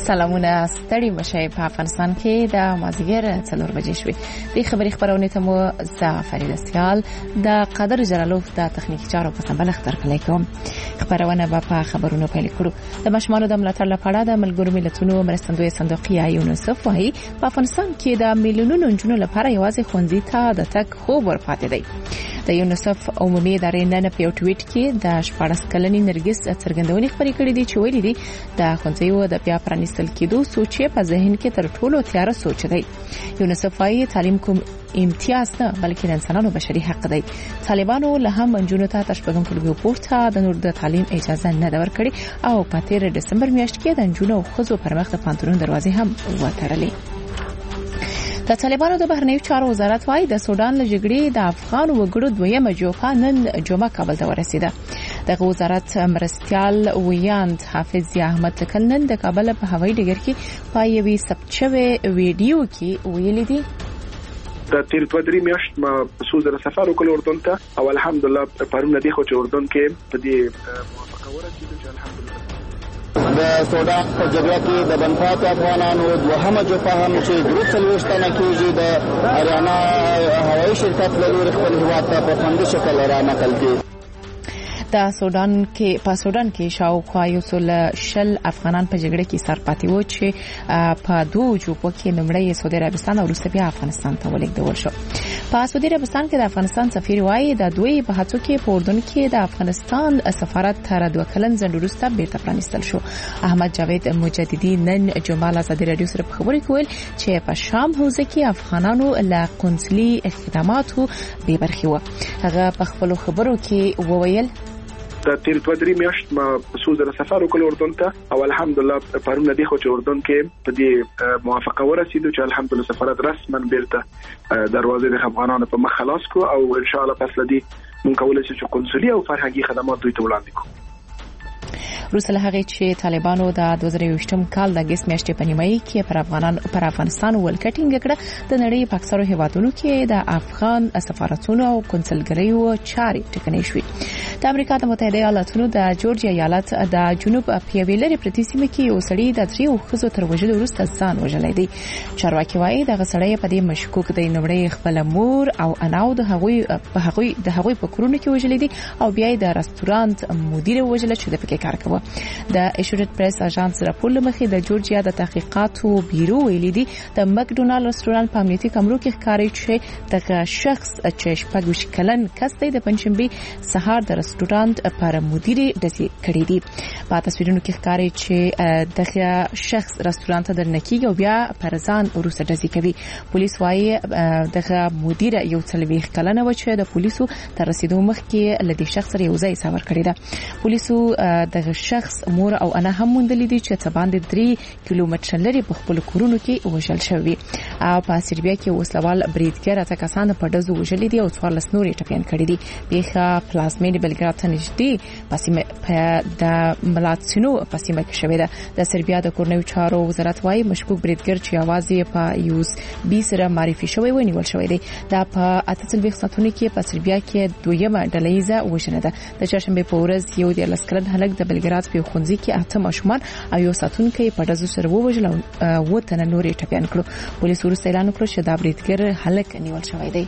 سلامونه ستړي مشي په افغانستان کې د مازیګر 4 بجې شوې د خبري خبرونه ته مو زعفر اسیال د قادر جلالوف د تخنیکی چارو په سمبل اختر کلی کوم خبرونه په خبرونو پیل کړو د مشمانو د ملاتړ لپاره د ملګرو ملتونو مرستندوی صندوقي یونیسف وايي په افغانستان کې د میلیونونو نجونو لپاره یوازې ښوونځي ته د تک خوب ورپاتې دی د یونیسف عمومي ادارې نن په ټویټ کې د 14 کلنې نرګس څرګندونې خبرې کړې دي چې ویلي دي د ښوونځیو د بیا پرانیستل کېدو سوچ په ذهن کې تر ټولو تیار سوچ دی یونیسف وايي تعلیم کوم امتیاز نه بلکې د انسانانو بشري حق دی طالبانو له هم منجونو ته تشبګم ټولګي پورته د نور د تعلیم اجازه نه ورکړي او په 13 دسمبر میاشت کې د انجونو او خزو پر مخ د پانتون دروازې هم وتړلې د طالبانو د بهرنیو چارو وزارت وايي د سودان له جګړې د افغان وګړو دویمه جوپه نن جمعه کابل ته ورسیده د وزارت مرستيال ویاند حافظ احمد تکلن د کابل په هوایي ډګر کې پایوي سبچوي ویډیو کې ویلي دي د تیر 2 میاشت ما سوزره سفر وکړ اردن ته او الحمدلله پرونه دی خو چې اردن کې په دې موافقه ورسېده چې الحمدلله د سودان په جګړه کې د بنفات افغانانو دوهمه جوپه هم چې ګروپ سلوشتنه کېږي د اریانا هوایي شرکت له لوري خپل هیواد ته په خوندي شکل را نقل کړي د سودان کې شاوخوا یو څل شل افغانان په جګړه کې سر پاتې وو چې په دوه جوپو کې نمړی سعودي عربستان او روسیه بیا افغانستان ته ولېږدول شو په سعودي عربستان کې د افغانستان سفیر وايي د دوی په هڅو کې په اردن کې د افغانستان سفارت تر 2 کلن ځنډ وروسته بیرته پرانیستل شو احمد جاوید مجددي نن جمعه له ازادي رادیو سره خبرې کول چې په شام حوزه کې افغانانو له قونسلي خدماتو بې برخې وو هغه په خپل خبرو کې وویل د تیر 2 میاشت ما سوزره سفر وکړ اردن ته او الحمدلله پرونه دی خو چې اردن کې په دې موافقه ورسېده چې الحمدلله سفارت رسما بیرته دروازې د افغانانو په مخ خلاص کو او ان شاء الله پس لدی مونږ کولای شو چې قونسلي او فرهنګي خدمات دوی ته وړاندې کوو روس له هغه چې طالبانو د 2023م کال د اگست میاشتې په نیمایي کې پر افغانستان ولکټینګ کړه د نړۍ په اکثرو هیوادونو کې د افغان سفارتونو او کنسلګریو چارې ټکنۍ شوې د امریکا د متحده ایالاتونو د جورجیا ایالت د جنوب په ویلری پرتی سیمه کې یو سړی د 3 خزو تر وژلو وروسته ځان وژلې دی چارواکي وايي د غسړی په دې مشکوک دی نمړی خپل مور او اناو د هغوی په کورونو کې وژلې دي او بیا د رستورانت مدیر وژل چې د پکې کار کوي د ایشورټ پریس اژانس راپور لمخې د جورجیا د تحقیقاتو بیرو ویلي دي د مکډونالډ رستورانت په امنیتي کمرو کې ښکاري چې دغه شخص چې شپږ کلن کس دی د پنځشنبه سهار د رستورانت پر مدیر دسي کړی دی په تصویرونو کې ښکاري چې دغه شخص رستورانت ته درنکیږي او بیا پر ځان وروسته دسي کوي پولیس وايي دغه مدیر یو څلويخ کلن و چې د پولیسو تر رسیدو مخکې لدی شخص یو ځای سفر کړی دی پولیسو دغه شخص مور او انا هم موندلې دي چې تباندې 3 کیلومتر لري په خپل کورونو کې وژل شوی او په سربیا کې وسلوال بریدګر اته کسان په دزو وژلې دي او 14 نورې ټپيان کړي دي پیښه پلازمینې بلګراد ته نږدې پسیمه د ملاتینو پسیمه کې شوې ده د سربیا د کورنیو چارو وزارت وايي مشکوک بریدګر چې आवाज په یوز بي سره معرفي شوی و نیول شوی دی دا په 48 ساعتونو کې په سربیا کې دویمه ډلېزه وژنه ده د چهارشنبه په ورځ یو د لسکرن هلک د بلګراد په خونځي کې 8 ماشومان او یو ساتونکي په دزو سره ووژل او وته نورې ټپيان کړو پولیس ورسره اعلان وکړ چې دا بریدګر هلک نیول شوی دی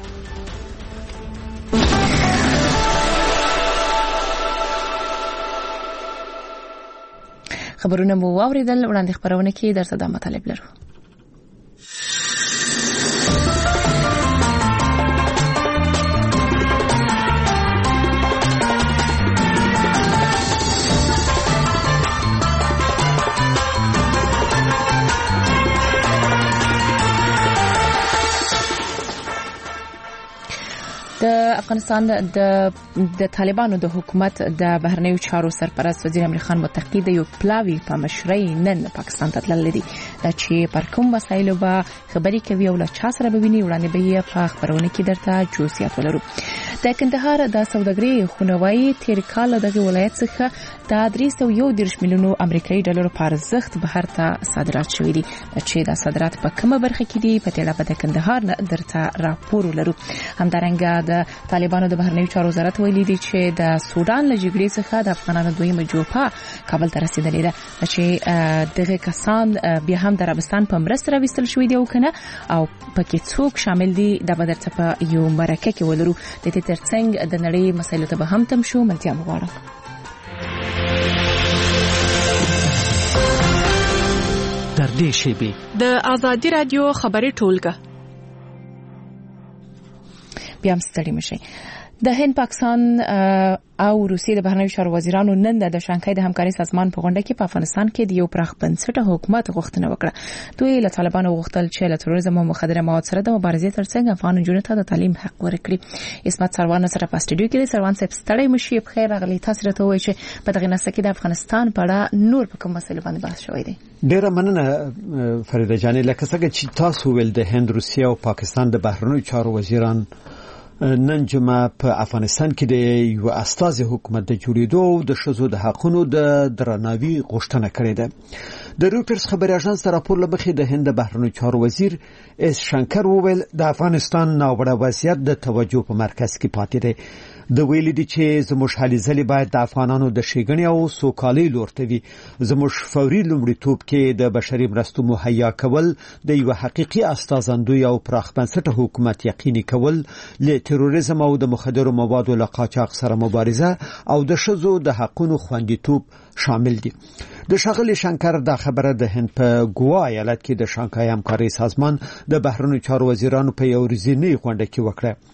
خبرونه مو واوریدل وړاندې خبرونه کې درته د مطالب لرو د افغانستان د طالبانو د حکومت د بهرنیو چارو سرپرست وزیر امیر خان متقی د یو پلاوی په مشرۍ نن پاکستان ته تللی دی چې پر کوم وسایلو به خبري کوي او له چا سره به ویني وړاندې به په خبرونه کې درته جزئیات ولرو د کندهار د سوداګرۍ خونوي تیر کال دغه ولایت څخه د 301 میلیونو امریکایي ډالر په ارزښت بهر ته صادرات شوي دي چې د صادرات په کومه برخه کې دي په تیړه په کندهار نه درته راپور لرو. همدارنګه د طالبانو د بهرنیو چارو وزارت ویلي دی چې د سودان له جګړې څخه د افغانانو دویمه جوپه کابل ته رسیدلې ده چې دغه کسان بیا هم د عربستان په مرسته راوستل شوي دي او کنه او پکې څوک شامل دي د بدرته په یو مرکه کې ولرو. د دې ترڅنګ د نړۍ مسایلو ته به هم تم شو ملتیا مغواړم. در دې شیبه د آزادی رادیو خبري ټولګه بیا هم ستړي مشي. د هند پاکستان او روسیې د بهرنیو چارو وزیرانو نن د شانګهای د همکاري سازمان په غونډه کې په افغانستان کې د یو پراخ بنسټه حکومت غوښتنه وکړه. دوی له طالبانو غوښتل چې له تروریزم او مخدره مواد سره د مبارزې ترڅنګ افغان نجونو ته د تعلیم حق ورکړي. اسمت سروان سره په استودیو کې سروان صاحب ستړي مشي. په خیر راغلی. تاسو راته وایئ چې په دغه نسخه کې د افغانستان په اړه نور په کوم مسله باندې بحث شوی دی؟ ډیره مننه فریده جانې. لکه څنګه چې تاسو ویل د هند، روسیې او پاکستان د بهرنیو چارو وزیران نن جمعه په افغانستان کې د یو استازي حکومت د جوړېدو او د ښځو د حقوقو د درناوي غوښتنه کړې ده. د رویټرز خبري اژانس تر راپور لمخې د هند بهرنیو چارو وزیر اس شنکر وویل د افغانستان ناوړه وضعیت د توجه په مرکز کې پاتې دی. د ویلي دي چې زموږ هلې ځلې باید د افغانانو د ښېګڼې او سوکالۍ لور ته وي. زموږ فوري لومړیتوب کې د بشري مرستو مهیا کول، د یو حقیقي استازندوی او پراخ بنسټه حکومت یقیني کول، له تروریزم او د مخدرو موادو له قاچاق سره مبارزه او د ښځو د حقوقو خوندیتوب شامل دي. د ښاغلي شنکر دا خبره د هند په ګوا ایالت کې د شانګهای همکاري سازمان د بهرنیو چارو وزیرانو په یو ورځنۍ غونډه کې وکړه.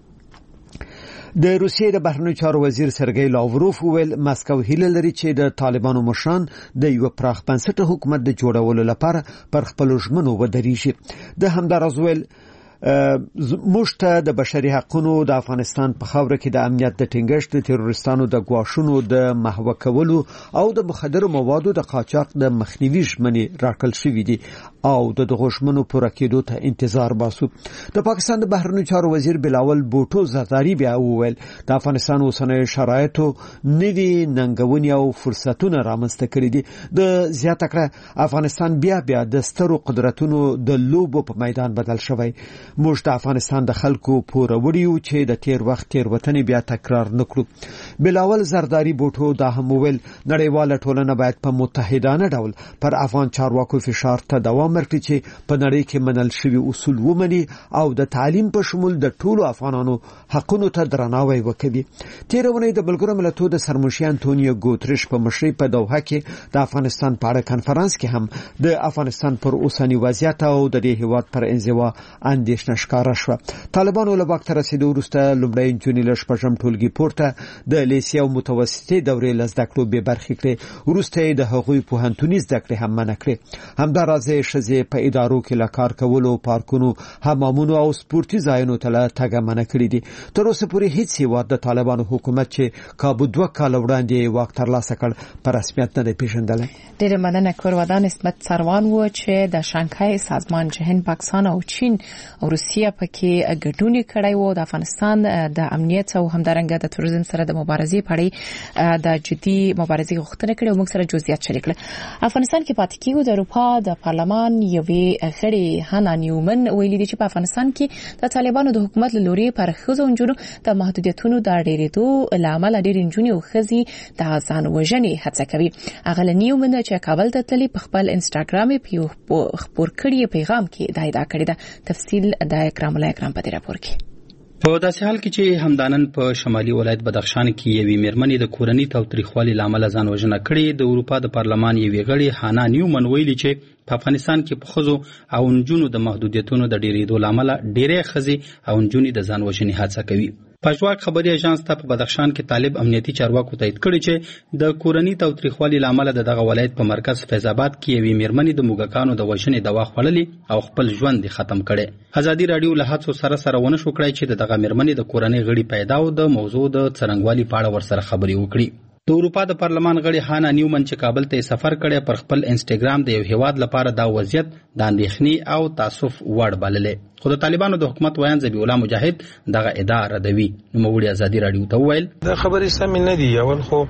د روسیې د بهرنیو چارو وزیر سرګی لاوروف ویل مسکو هیله لري چې د طالبانو مشران د یو پراخ بنسټه حکومت د جوړولو لپاره پر خپل ژمنو ودرېږي. د همدارس ویل موږ ته د بشري حقوقو د افغانستان په خاوره کې د امنیت د ټینګښت، د تروریستانو د ګواښونو د محو کولو او د مخدرو موادو د قاچاق د مخنیوي ژمنې راکړل شوې دي او د دغو ژمنو پوره کېدو ته انتظار باسو. د پاکستان د بهرنیو چارو وزیر بلاول بوټو زرداری بیا وویل د افغانستان اوسنۍ شرایطو نوي ننګونې او فرصتونه رامنځته کړي دي. د زیاته کړه افغانستان بیا د سترو قدرتونو د لوبو په میدان بدل شوی. موږ د افغانستان د خلکو پوروړي یو چې د تیر وخت تیروتنې بیا تکرار نکړو. بلاول زرداری بوټو دا هم ویل نړیواله ټولنه باید په متحدانه ډول پر افغان چارواکو فشار ته دوام ورکړي چې په نړۍ کې منل شوي اصول ومني او د تعلیم په شمول د ټولو افغانانو حقونو ته درناوی وکړي. تیرونه د ملګرو ملتونو د سرمشي انټونیو ګوتریش په مشرۍ په دوحه کې د افغانستان په اړه کنفرانس کې هم د افغانستان پر اوسنی وضعیت او د دې هیواد پر انزوا اندیش نشکاره شو. طالبانو له وخت رسیدو وروسته لومړی جونی له شپږم ټولګي پورته د لیسې او متوسطې دورې له زده کړو بې برخې کړې. وروسته د هغوی پوهنتوني زده کړې هم منع کړې. همداراز ښځې په ادارو کې له کار کولو، پارکونو، حمامونو او سپورتي ځایونو ته له تګه منع کړي دي. تر اوسه پورې هیڅ هیواد د طالبانو حکومت چې کابو 2 کال وړاندې واک ترلاسه کړ په رسمیت نه دی پیژندلی. ډېره مننه کورودان اسمت سروان و چې د شانګهای سازمان چې هند، پاکستان او چین او روسیه پکې ګډون کړی وو د افغانستان د امنیت او همدارنګه د تروریزم سره د مبارزې په اړه د جدي مبارزې غوښتنه کړې او موږ سره جزئیات شریک کړل. افغانستان کې پاتې کېږو. د اروپا د پارلمان یوې غړي هانا نیومن ویلي دي چې په افغانستان کې د طالبانو د حکومت له لوري پر ښځو او نجونو د محدودیتونو د ډېرېدو له امله ډېرې نجونې او ښځې د ځان وژنې هڅه کوي. هغه نیومن چې کابل ته تللي په خپل انسټاګرام په خپور کړي پیغام کې دا ادعا کړې ده. تفصیل د اکرام الله اکرام په راپور کې. په داسې حال کې چې همدانن په شمالي ولایت بدخشان کې یوې میرمنې د کورنۍ تاوتریخوالي لامل ځان وژنه کړې. د اروپا د پارلمان یوې غړي هانا نیومن ویلي چې په افغانستان کې په ښځو او نجونو د محدودیتونو د ډېرېدو لامل ډېرې ښځې او نجونې د ځان وژنې هڅه کوي. پژواک خبري اژانس ته په بدخشان کې طالب امنیتي چارواکو تایید کړی چې د کورنۍ تاوتریخوالي لامل دغه ولایت په مرکز فیض آباد کې یوې میرمنې د موږکانو د وژنې دوا خوړلې او خپل ژوند ختم کړي. ازادي رادیو له هڅو سره ونه شو کړای چې دغه میرمنې د کورنۍ غړي پیدا او د موضوع د څرنګوالي په اړه ورسره خبري وکړي. د اروپا د پارلمان غړي هانا نیومن چې کابل ته سفر کړي پر خپل انسټاګرام د یو هیواد لپاره دا وضعیت د اندېښنې او تاسف وړ بللې. خو د طالبانو د حکومت ویان ذبیح الله مجاهد دغه ادعا ردوي. نوموړي ازادي رادیو ته وویل دا خبرې سمې نه دي. اول خو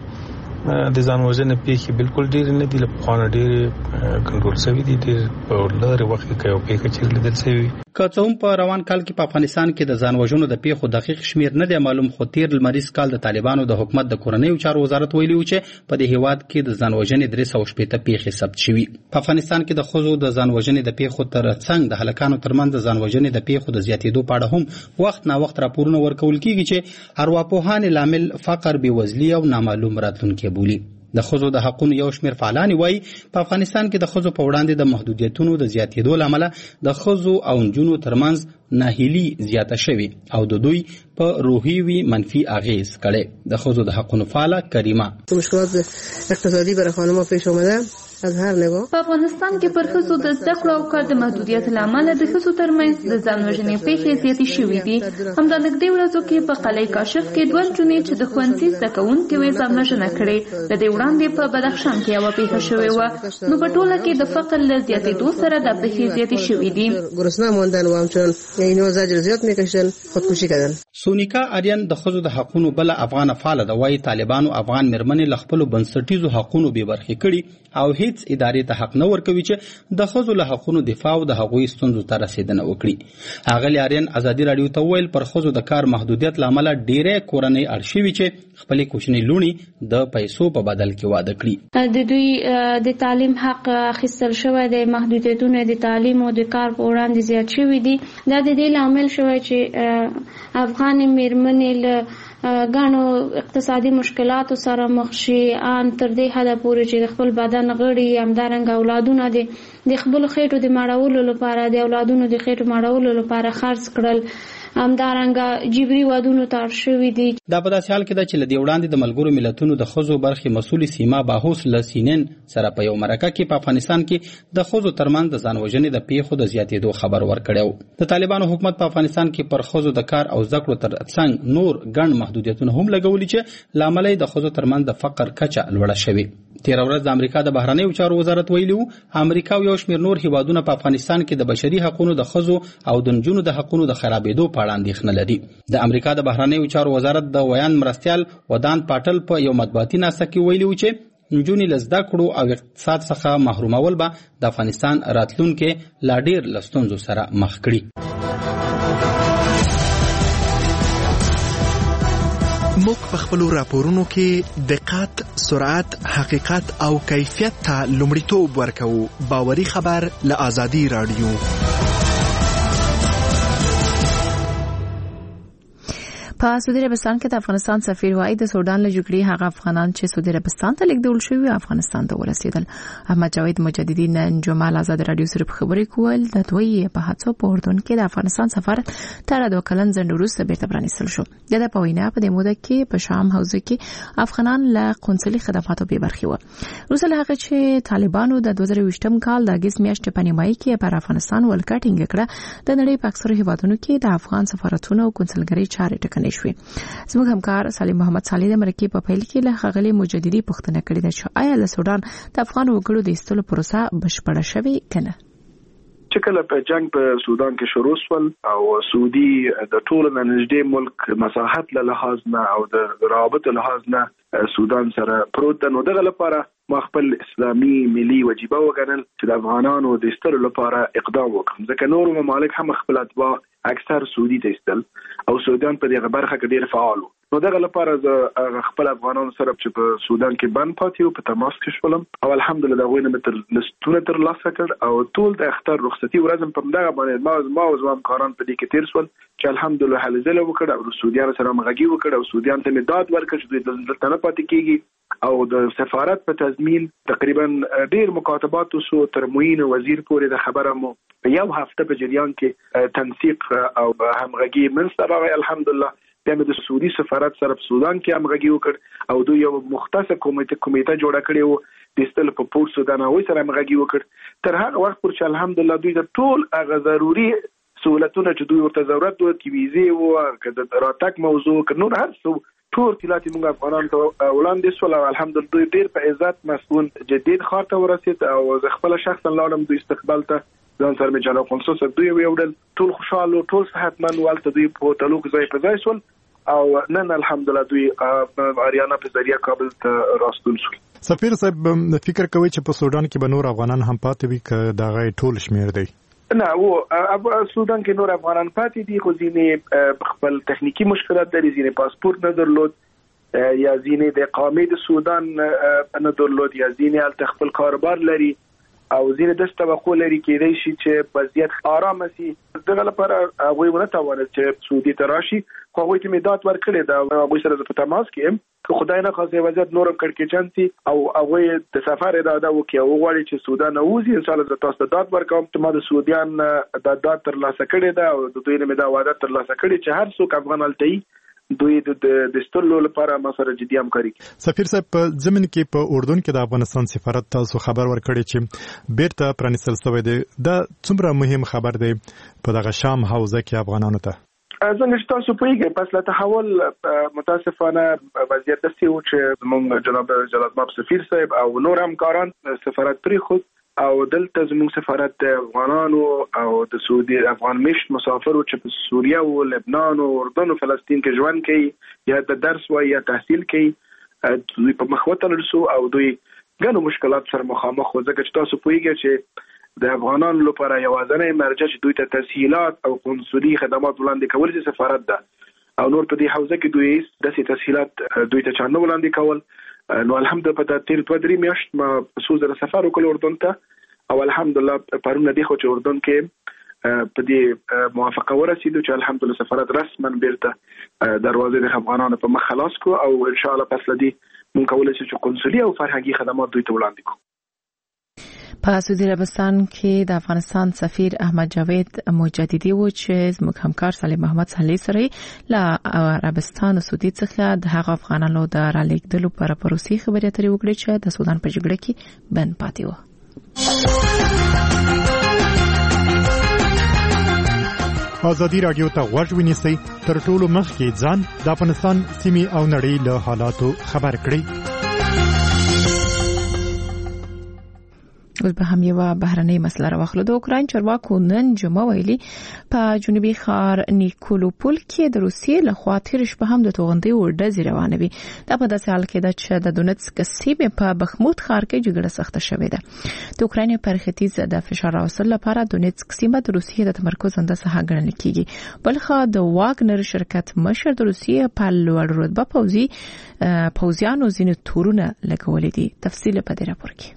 د ځان وژنې پیښې بالکل ډېرې نه دي، له پخوانه ډېرې کنټرول شوي دي، ډېر په لرې وخت کې یو پیښه چې لیدل شوي. که څه هم په روان کال کې په افغانستان کې د ځان وژنو د پیښو دقیق شمیر نه دی معلوم، خو تیر لمریز کال د طالبانو د حکومت د کورنیو چارو وزارت ویلي و چې په دې هیواد کې د ځان وژنې 360 پیښې ثبت شوي. په افغانستان کې د ښځو د ځان وژنې د پیښو ترڅنګ د هلکانو ترمنځ د ځان وژنې د پیښو د زیاتېدو په اړه هم وخت نا وخت راپورونه ورکول کیږي چې ارواپوهان لامل فقر، بېوزلي او نامعلوم راتلونکی بولي. د ښځو د حقونو یو شمېر فعالان وایي په افغانستان کې د ښځو په وړاندې د محدودیتونو د زیاتېدو له امله د ښځو او نجونو ترمنځ ناهیلي زیاته شوي او د دوی په روحي وي منفي اغیز کړي. د ښځو د حقونو فعاله کریمه مشکلات اقتصادی برای خانم‌ها پیش اومده از هر نگاه. په افغانستان کې پر ښځو د زده کړو او کار د محدودیت له امله د ښځو ترمنځ د ځان وژنې پیښې زیاتې شوې دي. همدا نږدې ورځو کې په قلعه کاشف کې 2 نجونې چې د ښوونځي زده کوونکې وې ځان وژنه کړې. د دې وړاندې په بدخشان کې یوه پیښه شوې وه. نو په ټوله کې د فقر له زیاتېدو سره د پیښې زیاتې شوې دي. گرسنه ماندن و همچنان اینو زجر زیات میکشن، خودکشی کردن. سونیکا آریان د ښځو د حقونو بل افغان فعال ده، وایي طالبانو افغان مېرمنې له خپلو بنسټیزو حقونو بې برخې کړي او هیڅ ادارې ته حق نه ورکوي چې د ښځو له حقونو دفاع او د هغوی ستونزو ته رسیدنه وکړي. ښاغلي آریان ازادي رادیو ته وویل پر ښځو د کار محدودیت له امله ډېرې کورنۍ اړ شوي چې خپلې کوچنۍ لوڼې د پیسو په بدل کې واده کړي. د دوی د تعلیم حق اخیستل شوی د محدودیتونو د تعلیم او د کار په وړاندې زیات شوي دي. دا د دې لامل شوی چې افغان مېرمنې له غانو اقتصادي مشکلاتو سره مخ شي، ان تر دې حد پورې چې خپل بدن غړي همدارنګه اولادونه د خپل خېټو د ماړولو لپاره د اولادونو د خېټو ماړولو لپاره خرڅ کړل، همدارنګه جبري ودونو ته اړ شوي دي. دا په داسې حال کې ده چې له دې وړاندې د ملګرو ملتونو د ښځو برخې مسؤل سیما باهوس له سینن سره په یو مرکه کې په افغانستان کې د ښځو ترمنځ د ځان وژنې د پیښو د زیاتېدو خبر ورکړی و. د طالبانو حکومت په افغانستان کې پر ښځو د کار او زده کړو ترڅنګ نور ګڼ محدودیتونه هم لګولي چې له امله د ښځو ترمنځ د فقر کچه لوړه شوې. تیر ورځ د امریکا د بهرنیو چارو وزارت ویلي و امریکا او یو شمېر نور هیوادونه په افغانستان کې د بشري حقوقو د ښځو او د نجونو د حقوقو د خرابېدو په اړه اندېښنه لري. د امریکا د بهرنیو چارو وزارت د ویان مرستیال ودان پاټل په یو مطبوعاتي ناسته کې ویلي و چې نجونې له زده کړو او اقتصاد څخه محرومول به د افغانستان راتلونکي لا ډېر له ستونزو سره مخ کړي. موږ په خپلو راپورونو کې دقت، سرعت، حقیقت او کیفیت ته لومړیتوب ورکوو. باوري خبر له آزادي رادیو. په سعودي عربستان کې د افغانستان سفیر وايي د سودان له جګړې هغه افغانان چې سعودي عربستان ته لیږدول شوي افغانستان ته ورسېدل. احمد جاوید مجددي نن جمعه آزاد رادیو سره خبرې کول د دوی په هڅو په اردن کې د افغانستان سفارت تر 2 کلن ځنډ وروسته بیرته پرانیستل شو. د په وینا په دې موده کې په شام حوزه کې افغانان له قونسلي خدماتو بې برخې وو. وروسته هغه چې طالبانو د 2020م کال د اگست میاشتې په نیمایي کې پر افغانستان ولکټینګ کړه، د نړۍ په اکثره هیوادونو کې د افغان سفارتونو او قونسلګرۍ چارې ټکنۍ شوې. زموږ همکار سالم محمد صالح د مرکې په پیل کې له ښاغلي مجددي پوښتنه کړې ده چې آیا له سودان د افغان وګړو د ایستلو پروسه بشپړه شوې کنه؟ چې کله په جنگ په سودان کې شروع شول او سعودي د ټولو نږدې ملک مساحت له لحاظ نه او د رابط له لحاظ نه سودان سره پروت نو دغه لپاره ما خپل اسلامي ملي وجيبه وګڼل چې د افغانانو د ایستلو لپاره اقدام وکړم، ځکه نور ممالک هم خپل اتباع اکثر سعودي ته ایستل او سودان په دغه برخه کې ډیر فعال وو. نو دغه لپاره زه خپل افغانانو سره چې په سودان کې بند پاتې او په تماس کې شولم او الحمدلله دا غوښنه متر لستونه تر لاسه کړ او ټول د اختر رخصتي ورځم په دغه باندې ما او زما کاران په دې کې تیر شول چې الحمدلله حل زله وکړ او سعودیانو سره مغږی وکړ او سعودیان ته مداد ورکړ چې دوی دلته نه پاتې کیږي او د سفارت په تضمین تقریبا ډیر مکاتبات وسو تر معین وزیر پورې د خبره مو په یو هفته په جریان کې تنسیق او همغږي منځته راغی. الحمدلله د سعودي سفارت سره په سودان کې همغږي وکړ او دوی یو مختصه کمیټه جوړه کړې و د استل په پورت سودان او سره همغږي وکړ. تر هغه وخت پورې چې الحمدلله دوی د ټول هغه ضروري سہولتونه چې دوی ورته ضرورت وو کې ویزه وو، که د راتګ موضوع، که نور هر څه ټول تلات موږ افغانان ته وړاندې سول او الحمدلله دوی ډیر په عزت مسئول جدید خاطر ته ورسید او زه خپل شخصا لاړم دوی استقبال ته ځان سره مې جناب قنصل دوی ویوړل ټول خوشاله ټول صحتمند والته دوی په هوټلو کې ځای په ځای سول او نن الحمدلله دوی اریانا په ذریعہ کابل ته راستون سول. سفیر صاحب فکر کوي چې په سودان کې به نور افغانان هم پاتې وي که دا غي ټول شمیر دی؟ نه و سودان کې نور افغانان پاتې دي خو ځینې خپل تخنیکی مشکلات لري ځینې پاسپورت نه درلود یا ځینې د اقامې د سودان نه درلود یا ځینې الته خپل کاروبار لري او ځینې د توقع لري کېدای شي چې وضعیت آرام شي دغه لپاره هغه ونه توانید چې سعودي ته راشي خو هغه ته مداد ورکړي دا هغه سره په تماس کې که خدای نه خاصه وضعیت نورم کړکېچن سي او هغه د سفر اراده وکړي او غواړي چې سودان اوزي ان شاء الله تاسو ته داد ورکوم ته ما د سعودیان د داد تر لاسه کړي دا او د دوی نه مدا وعده تر لاسه کړي چې هر څوک افغان التي دوی د ستلو لپاره ما سره جدي همکاري. سفیر صاحب په زمين کې په اردن کې د افغانستان سفارت تاسو خبر ورکړی چې بیرته پرانیستل شوی دی دا څومره مهم خبر دی په دغه شام حوزه کې افغانانو ته؟ څنګه چې تاسو پوهیږئ پس له تحول متاسفانه وضعیت داسې و چې زموږ جناب جلال ماب سفیر صاحب او نور همکاران سفارت پرېښود او دلته زموږ سفارت د افغانانو او د سعودي افغان مشت مسافرو چې په سوریه او لبنان او اردن او فلسطین کې ژوند کوي یا د درس و یا تحصیل کوي دوی په مخ وتلل او دوی ګڼو مشکلات سره مخامخ و ځکه چې تاسو پوهیږئ چې د افغانانو لپاره یوازینی مرجع چې دوی ته تسهیلات او قنصلي خدمات وړاندې کول چې سفارت ده او نور په دې حوزه کې دوی داسې تسهیلات دوی ته چانه وړاندې کول نو الحمدلله په تیر 2-3 میاشت ما سوزره سفر وکړ اردن ته او الحمدلله پرونه دی خو چې اردن کې په دې موافقه ورسېدو چې الحمدلله سفارت رسما بیرته دروازې د افغانانو په مخ خلاص کو او ان شاء الله پس لدی مونږ کولای شو چې قنصلي او فرهنګي خدمات دوی ته وړاندې کوو. په سعودي عربستان کې د افغانستان سفیر احمد جاوید مجددي و چې زموږ همکار صالح محمد صالح سره له عربستان او سعودي څخه د هغه افغانانو د رالیږدلو پر پروسې خبرې اترې وکړې چې د سودان په جګړه کې بند پاتې و. ازادي رادیو ته غوږ ونیسئ تر ټولو مخکې ځان د افغانستان سیمې او نړۍ له حالاتو خبر کړئ. اوس به هم یو بهرنۍ مسله راوخلو. د اوکراین چارواکو نن جمعه ویلي په جنوبي ښار نیکولوپول کې د روسیې لخوا تیر شپه هم د توغندۍ ډزې روانې وي. دا په داسې حال کې ده چې د دونتسک سیمې په بخموت ښار کې جګړه سخته شوې ده. د اوکراین پر ختیځ د فشار راوستلو لپاره دونتسک سیمه د روسیې د تمرکز اندسه ګڼل کیږي. بلخو د واګنر شرکت مشر د روسیې په لوړ رتبه پوځیانو ځینې تورونه لګولې دي. تفصیل په دې راپور کې.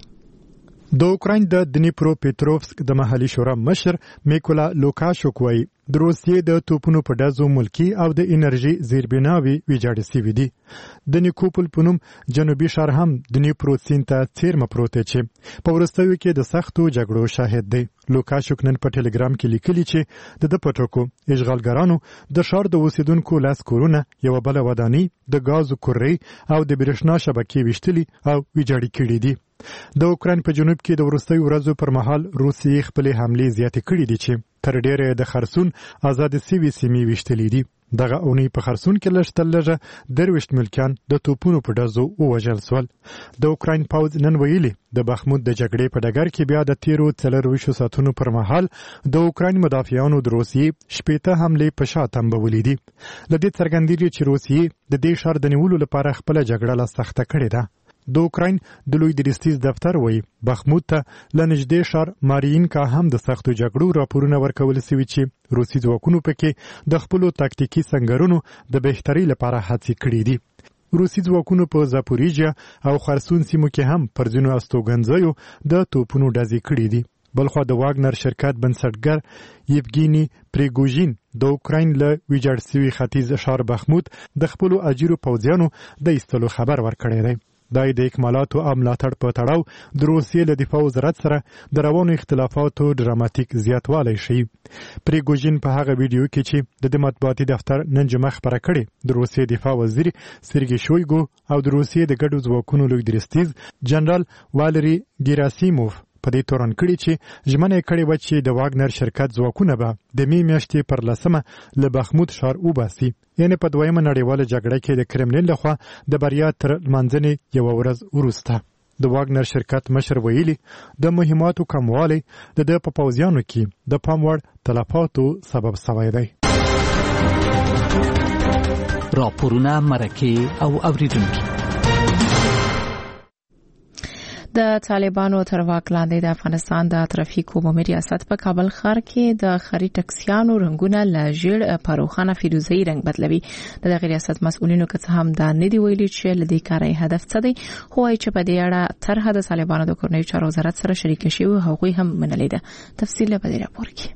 د اوکراین د دنیپرو پیټروفسک د محلي شورا مشر میکولا لوکاشوک وایي د روسیې د توپونو په ډزو ملکی او د انرژي زیربناوي ویجاړې شوې دي. د نیکوپل په نوم جنوبي ښار هم د دنیپرو سیند ته څیرمه پروت دی چې په وروستیو کې د سختو جګړو شاهد دی. لوکاشوک نن په ټلګرام کې لیکلي چې د پټرکو اشغالګرانو د ښار د اوسیدونکو لاس کورونه یو بل ودانۍ د غازو کورې او د برېښنا شبکې وشتلي او ویجاړې کړې دي. د اوکراین په جنوب کې د وروستیو ورځو پر مهال روسیې خپل حملې زیاتې کړې دي چې تر ډیره د خرسون آزاد سیمې وشتلې دي. دغه اونۍ په خرسون کې لږه 23 ملکیان د توپونو په ډزو ووژل شول. د اوکراین پوځ نن ویلي د بخمود د جګړې په ډګر کې بیا د تیرو 24 ساعتونو پر مهال د اوکراین مدافعانو د روسیې 18 حملې په شا تنبولې دي. لدې څرګندېږي چې روسیې د دې ښار د نیولو لپاره خپل جګړه لا سخته کړې ده. د اوکراین د لوی درستیز دفتر وایي بخمود ته لنږدې ښار مارینکا هم د سختو جګړو راپورونه ورکول شوي چې روسي ځواکونو پکې د خپلو تاکتیکي سنگرونو د بهترۍ لپاره هڅې کړې دي. روسي ځواکونو په زاپوریژیا او خرسون سیمو کې هم پر ځینو استوګنځیو د توپونو ډزې کړې دي. بلخو د واګنر شرکت بنسټګر یفګینی پریګوژین د اوکراین له ویجاړ شوي ختیځ ښار بخمود د خپلو اجیرو پوځیانو د ایستلو خبر ورکړی دی. دا د اکمالاتو او ملاتړ په تړاو د روسیې له دفاع وزارت سره د روانو اختلافاتو ډراماتیک زیاتوالی ښیي. پریګوژین په هغه ویډیو کې چې د مطبوعاتي دفتر نن جمعه خبره کړې د روسیې دفاع وزیر سرګی شویګو او د روسیې د ګډو ځواکونو لوی درستیز جنرال والری ګیراسیموف په دې تورن کړي چې ژمنه کړې و چې د واګنر شرکت ځواکونه به د می میاشتې پر لسمه له بخمود ښار وباسي، یعنې په دویمه نړیواله جګړه کې د کرملین لخوا د بریا تر لمانځنې یوه ورځ وروسته. د واګنر شرکت مشر ویلي د مهماتو کموالی د په پوځیانو کې د پام وړ تلفاتو سبب شوی دی. راپورونه، مرکې او اوریدونکي. د طالبانو تر واک لاندې د افغانستان د ترافیک عمومي ریاست په کابل ښار کې د خري ټکسیانو رنګونه له ژیړ په روښانه فیروزي رنګ بدلوي. د دغه ریاست مسؤلینو که څه هم دا نه دی ویلي چې له دې کاره هدف څه دی، خو وايي چې په دې اړه طرحه د طالبانو د کورنیو چارو وزارت سره شریک شوی، هغوی هم منلې ده. تفصیل په دې راپور کې.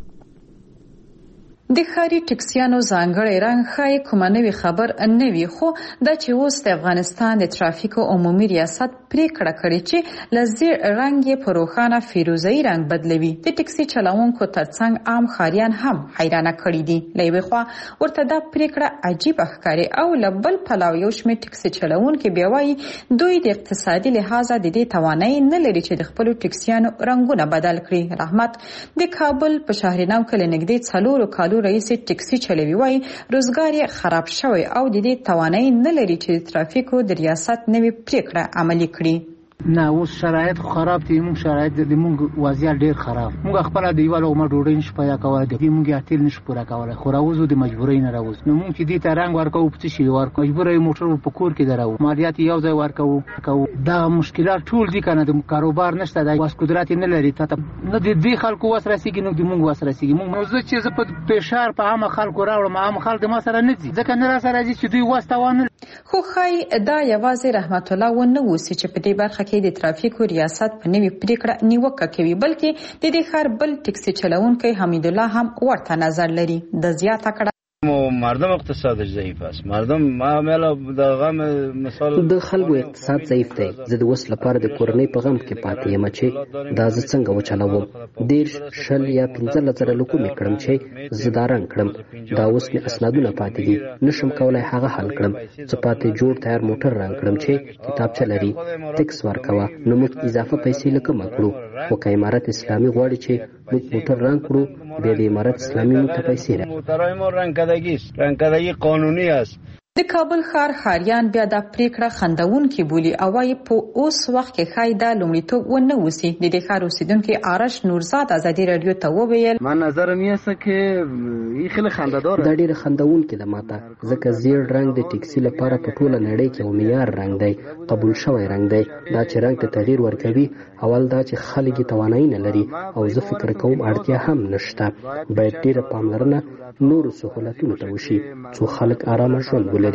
د خاري ټکسیانو ځانګړی رنګ ښایي کومه نوې خبر نه وي، خو دا چې اوس د افغانستان د ترافیکو عمومي ریاست پریکړه کړې چې له زیړ رنګ یې په روښانه فیروزي رنګ بدلوي، د ټکسي چلوونکو ترڅنګ عام خاریان هم حیرانه کړي دي. له یوې خوا ورته دا پریکړه عجیبه ښکاري او له بل پلوه یو شمېر ټکسي چلوونکي بیا وایي دوی د اقتصادي لحاظه د دې توانایي نه لري چې د خپلو ټکسیانو رنګونه بدل کړي. رحمت د کابل په شهرنو کې له نږدې 4 کالو رئیس ټکسي چلوي، وایي روزګار یې خراب شوی او د دې توانایي نه لري چې د ترافیکو د ریاست نوې پریکړه عملي کړي. نه اوس شرایط خراب دي، موږ شرایط د موږ وضعیت ډیر خراب، موږ خپل د یو لومه ډوډۍ نشو پیدا کولای، د موږ اړتیا نشو پوره کولای، خو راوځو د مجبورۍ نه راوځو. نو موږ چې دې ته رنګ ورکو په څه شي ورکو، مجبورې موټر په کور کې دراو، مالیات یو ځای ورکو. دا مشکلات ټول دي کنه، د کاروبار نشته، د واس قدرت نه لري، ته نه د دې خلکو وس راسيږي، نو د موږ وس راسيږي. موږ زه چې زه په فشار په عامه خلکو راوړم، عام خلک ما سره نه دي، ځکه نه را سره دي چې دوی واس توان. خو خای دا یوازې رحمت الله و نه وسی چې په دې برخه کې د ترافیکو ریاست په نوې پریکړه نیوکه کوي، بلکې د دې ښار بل ټکسي چلوونکی حمید الله هم ورته نظر لري. د زیاته کړه مردم اقتصادش ضعیف است، مردم معامله د غم مثال د خلکو اقتصاد ضعیف دی. زه د وس لپاره د کورنۍ په غم کې پاتې یم چې دا زه څنګه وچلوم. 10 یا 15 لکومې کړم چې زه دا رنګ کړم، دا اوس مې اسنادونه پاتې دي، نشم کولای هغه حل کړم. زه پاتې جوړ تیار موټر رنګ کړم چې کتابچه لري، ټکس ورکوه، نو موږ اضافه پیسې لکه کړو. خو که امارت اسلامي غواړي چې موږ موټر رنګ کړو، بیا د امارت اسلامي موږ ته پیسې رنګکدگی قانونی است. د کابل ښار خاریان بیا دا پریکړه خندونکې بولي او وايي په اوس وخت کې ښایي دا لومړیتوب ونه اوسي. د دې ښار اوسیدونکي آرش نورزاد ازادي رادیو ته وویل من نظرم یې څه کې یې خله خنددار دا ډېر خندونکې ده ماته، ځکه زیړ رنګ د ټکسي لپاره په ټوله نړۍ کې یو معیار رنګ دی، قبول شوی رنګ دی. دا چې رنګ ته تغییر ورکوي، اول دا چې خلک توانایي نه لري او زه فکر کوم اړتیا هم نشته. باید ډېره پاملرنه نورو سہولتونو ته وشي څو خلک آرامه ژوند ولري.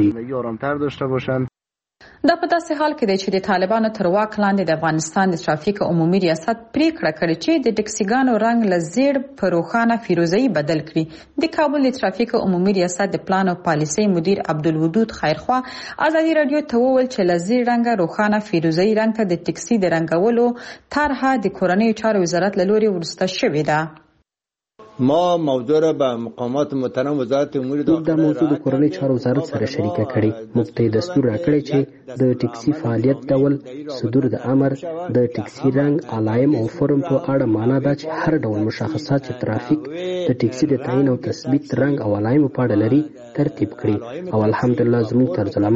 دا په داسې حال کې دی چې د طالبانو تر واک لاندې د افغانستان د ترافیک عمومي ریاست پریکړه کړې چې د ټکسیګانو رنګ له زیړ په روښانه فیروزي بدل کړي. د کابل د ترافیک عمومي ریاست د پلان او پالیسۍ مدیر عبدالودود خیرخوا ازادي رادیو ته وویل چې له زیړ رنګ روښانه فیروزي رنګ ته د ټکسي د رنګولو طرحه د کورنیو چارو وزارت له لوري ورسته شوې ده. ما موضوع را به مقامات محترم وزارت امور داخله دا موضوع د کورنۍ چارو وزارت سره شریکه کړي. موږ ته دستور راکړی چې د ټکسي فعالیت ډول، صدور د امر، د ټکسي رنګ، علایم او فرم په اړه معنا دا چې هر ډول مشخصات چې ترافیک د ټکسي د تعین او تثبیت رنګ او علایم په اړه لري ترتیب کړي. او الحمدلله زموږ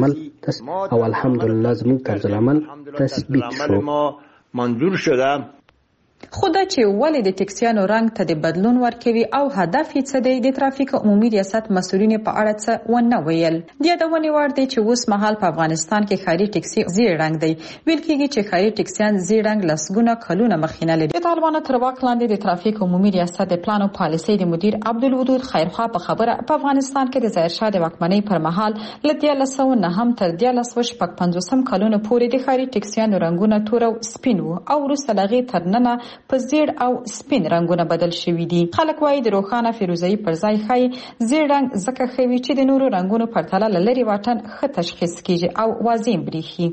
طرز العمل تثبیت شو. منظور شده. خدا چې ولې د ټکسیانو رنګ ته د بدلون ورکوي او هدف یې څه دی، د ترافیک عمومي ریاست مسؤلین په اړه څه ونه ویل. د یادونې وړ دی چې اوس مهال په افغانستان کې خاري ټکسي زیړ رنګ دی. ویل کېږي چې خاري ټکسیان زیړ رنګ لسګونه کلونه مخکې نه لري. د طالبانو تر واک لاندې د ترافیک عمومي ریاست د پلان او پالیسۍ د مدیر عبدالودود خیرخوا په خبره په افغانستان کې د ظاهرشاه د واکمنۍ پر مهال له 1909 تر 1955 کلونو پورې د خاري ټکسیانو رنګونه تور او سپین وو او وروسته له هغې تر ننه په زیړ او سپین رنگونه بدل شوي دي. خلک وايي د روښانه فیروزي پر ځای ښایي زیړ رنګ ځکه ښه وي چې د نورو رنګونو پرتله له لرې واټن ښه تشخیص کیږي او واضح برېښي.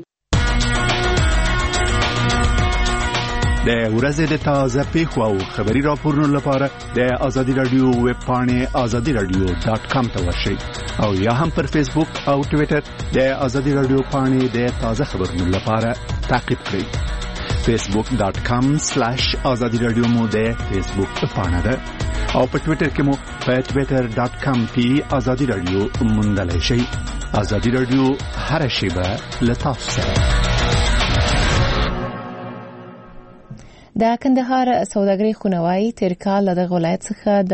د ورځې د تازه پیښو او خبري راپورونو لپاره د آزادي رادیو ویب پاڼې azadiradio.com ته ورشئ او یا هم پر فیسبوک او ټوئیټر د آزادي رادیو پاڼې د تازه خبرونو لپاره تعقیب کړئ. facebook.com/azadi radio مو د فیسبوک پاڼه ده او په ټوئیټر کې مو په twitter.com/azadi radio موندلای شئ. azadi radio هر شیبه لتاسو سره. د کندهار سوداګري خونوای تیر کال د ولایت څخه د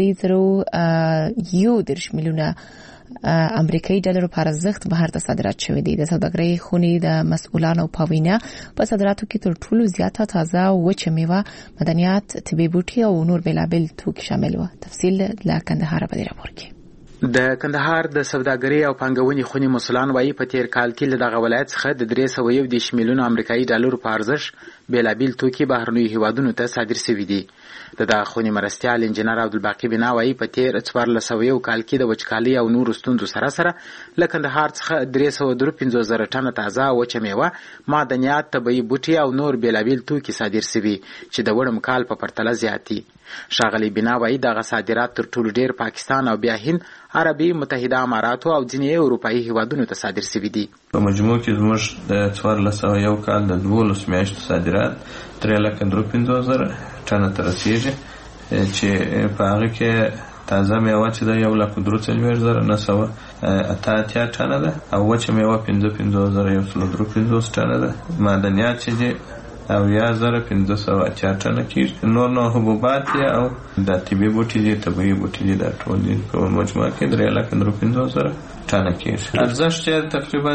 3.1 میلیونه امریکایي ډالر په ارزښت بهر ته صادرات شوې دي. د سوداګرۍ خونې د مسؤلانو په وینا په صادراتو کې تر ټولو زیاته تازه وچه میوه، معدنیات، طبي بوټي او نور بېلابېل توکي شامل و. تفصیل له کندهار په دې راپور کې. د کندهار د سوداګرۍ او پانګونې خونې مسؤلان وایي په تیر کال کې له دغه ولایت څخه د 3.1 میلیونه امریکایي ډالر په ارزښت بېلابېل توکي بهرنیو هیوادونو ته صادر شوي دي. دغه خونې مرستیال انجنیر عبدالباقي بنا وایي په تیر 1401 کال کې د وچکالۍ او نورو ستونزو سره له کندهار څخه 353,000 ټنه تازه وچه میوه، معدنیات، طبي بوټي او نور بېلابېل توکي صادر شوي چې د وړم کال په پرتله زیات دي. ښاغلي بنا وایي دغه صادرات تر ټولو ډیر پاکستان او بیا هند، عربي متحده اماراتو او ځینې اروپایي هیوادونو ته صادر شوي دي. په مجموع کې زموږ د 1401 کال د 12 میاشتو صادرات 3,53,000 ټنه ته رسیږي چې په هغه کې تازه میوه چې د 1,43,988 ټنه ده او وچه میوه 55,153 ټنه ده. معدنیات چې او 1,580 ټنه کېږي. نو حبوبات او د طبي بوټي دي، طبي بوټي دي، دا ټول دي په مجموع کې 3,53,000 ټنه کېږي. ارزښت یې تقریبا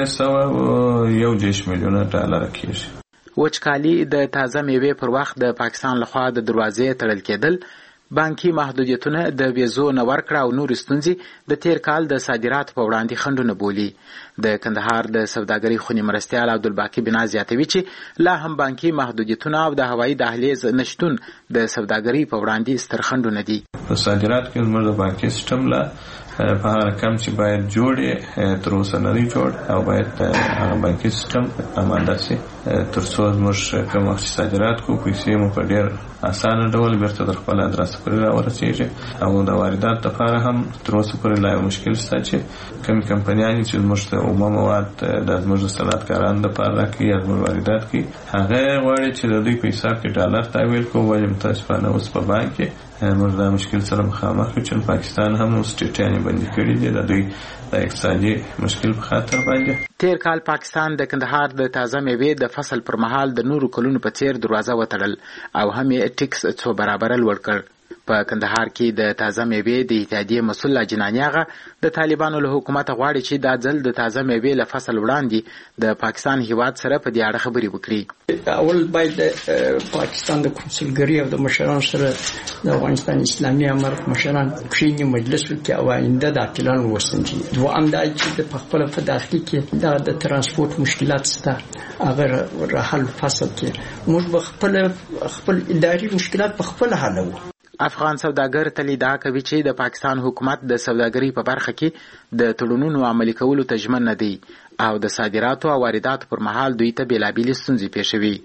310 میلیونه ډالر کېږي. وچکالي، د تازه میوې پر وخت د پاکستان لخوا د دروازې تړل کېدل، بانکي محدودیتونه، د ویزو نه ورکړه او نور ستونزې د تیر کال د صادراتو په وړاندې خنډونه بولي. د کندهار د سوداګرۍ خونې مرستیال عبدالباقي بنا زیاتوي چې لا هم بانکي محدودیتونه او د هوایي دهلیز نشتون د سوداګرۍ په وړاندې ستر خنډونه دي. په صادرات کې زموږ د بانکي سیستم لا په هر رقم چې باید جوړ تر اوسه نه دی جوړ او باید هغه بانکي سیستم اماده شي تر څو زموږ کوم وخت صادرات کو پیسې مو په ډیر اسانه ډول بیرته در خپل ادرس پورې راورسیږي او د واردات لپاره هم تر اوسه پورې لا مشکل شته چې کوم کمپنیان چې زموږ ته عمومي مواد د زموږ صنعتکارانو لپاره راکړي یا زموږ واردات کوي، هغه غواړي چې د دوی په حساب کې ډالر تحویل کوو، ولې متاسفانه اوس په بانک کې موږ دا مشکل سره مخامخ یو چې پاکستان هم اوس ټیټانې بندي کړي دي د دوی د اقتصادي مشکل په خاطر باندې. تیر کال پاکستان د کندهار د تازه میوې د فصل پر مهال د نورو کلونو په څیر دروازه وتړل او هم یې ټیکس څو برابره لوړ کړ. په کندهار کې د تازه میوې د اتحادیې مسؤل اجنانی هغه د طالبانو له حکومت غواړي چې دا ځل د تازه میوې له فصل وړاندې د پاکستان هیواد سره په دې اړه خبرې وکړي. اول باید پاکستان د کنسولګری او د مشرانو سره د افغانستان اسلامي امارت مشران کښینی مجلس کې او آینده د اپلان وسنجي. دوام دا چې د خپل په داخلي کې د ترانسپورت مشکلات شته، هغه حل فصل کې موږ خپل اداري مشکلات په خپل حلو. افغان سوداګر تل ادعا کوي چې د پاکستان حکومت د سوداګرۍ په برخه کې د تړونونو عملي کولو ته ژمن نه دی او د صادراتو او وارداتو پر مهال دوی ته بېلابېلې ستونزې پیښوي.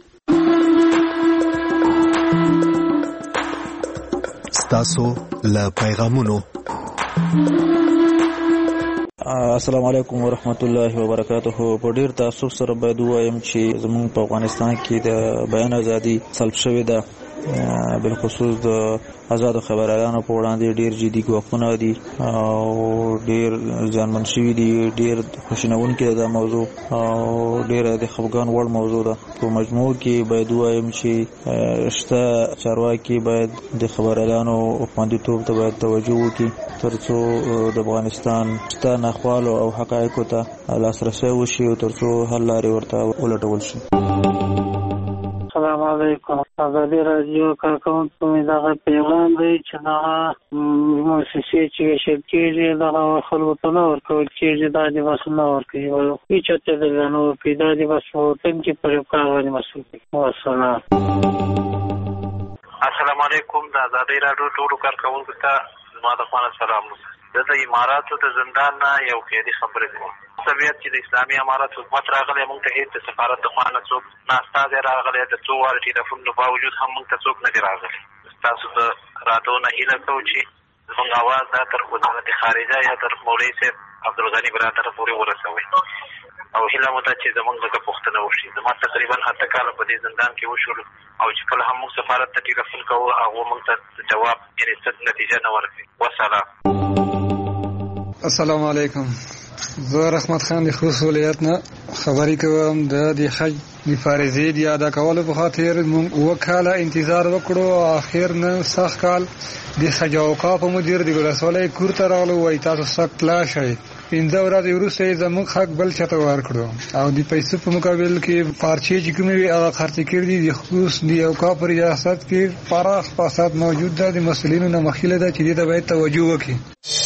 ستاسو له پیغامونو. السلام علیکم ورحمت الله وبرکاته. په ډیر تاسف سره باید وایم چې زموږ په افغانستان کې د بیان ازادي سلب شوې ده، بالخصوص د آزادو خبريالانو په وړاندې ډیر جدي ګواښونه دي او ډیر ځانمن شوي دي، ډیر خوشنونکې ده موضوع او ډیر د خفګان وړ موضوع ده. په مجموع کې باید وایم چې شته چارواکي باید د خبريالانو خوندیتوب ته باید توجه وکړي ترڅو د افغانستان شته ناخوالو او حقایقو ته لاسرسی وشي او ترڅو حل لارې ورته ولټول شي. السلام علیکم. ازادي رادیو کارکونکو مې دغه پیغام دی چې دغه مؤسسې چې ویشل کېږي دغه خلکو ته نه ورکول کېږي، دا دې بس نه ورکوي، هېڅ چاته دلته نه ورکوي، دا دې بس په وطن کې پر یو کار باندې مسؤل دي. والسلام. السلام علیکم. د ازادي رادیو ټولو کارکونکو ته زما د خوا نه سلام. دلته اماراتو د زندان نه یو خیري خبرې کوم. طبیعت چې د اسلامي امارت حکومت راغلی، موږ ته هېڅ د سفارت د خوا نه څوک نه استازی راغلی، د څو واره ټلیفونو باوجود هم موږ ته څوک نه دي راغلي. ستاسو د راتلو نه هیله کوو چې زموږ اواز دا تر وزارت خارجه یا تر مولوي صاحب عبدالغنی برادر پورې ورسوي او هیله مو ده چې زموږ دغه پوښتنه وشي. زما تقریبا 8 کاله په دې زندان کې وشول او چې کله هم موږ سفارت ته ټلیفون کوو هغه موږ ته جواب یعنې څه نتیجه نه ورکوي. وسلام. السلام علیکم. زه رحمت خان د خوست ولایت نه خبرې کوم. د حج د فارضې د ادا کولو په خاطر موږ 2 کاله انتظار وکړو. اخر نن سخت کال د حج او اوقاف مدیر د ولسوالۍ کور ته راغلو وایي تاسو سخت لا شئ. 15 ورځې وروسته یې زموږ حق بل چاته ورکړو او د پیسو په مقابل کې پارچې چې کومې وي هغه خرڅ کړي دي. د خوست د اوقاف ریاست کې پراخ فساد موجود ده. د مسؤلینو نه مخکې ده چې دې ته باید توجه وکړي.